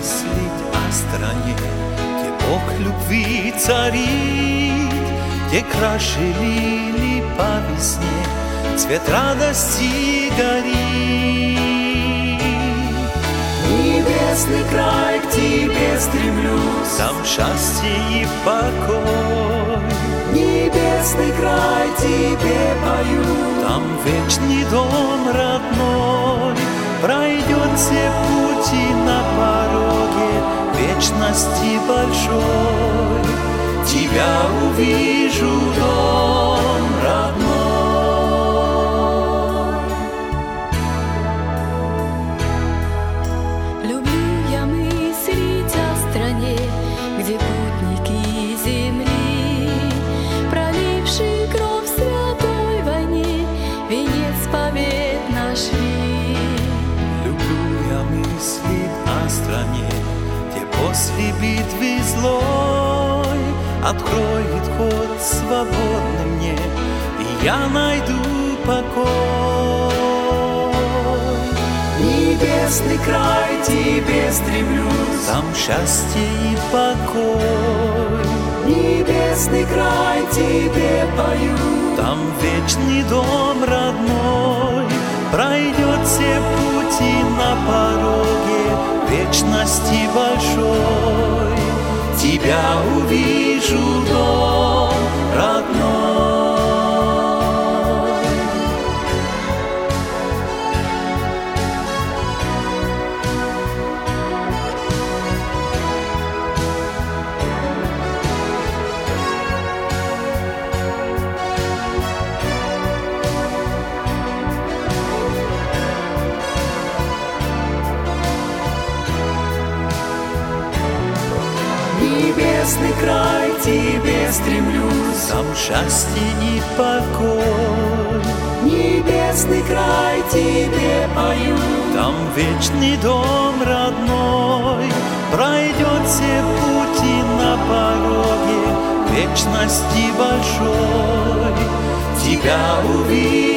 мыслить о стране, где Бог любви царит, где краше лилий по весне цвет радости горит. Небесный край, к тебе стремлюсь, там счастье и покой. Небесный край, тебе пою, там вечный дом родной. Пройдет все пути на пороге вечности большой. Тебя увижу, дом родной. Люблю я мыслить о стране, где путники земли, пролившие кровь в святой войне, венец побед нашли. Люблю я мыслить о стране, где после битвы злой откроет ход свободный мне, и я найду покой. Небесный край, тебе стремлюсь, там счастье и покой. Небесный край, тебе пою, там вечный дом родной. Пройдет все пути на пороге вечности большой. Тебя увижу, дом родной. Небесный край, тебе стремлюсь, там счастье и покой. Небесный край, тебе пою, там вечный дом родной. Пройдет все пути на пороге вечности большой. Тебя увижу.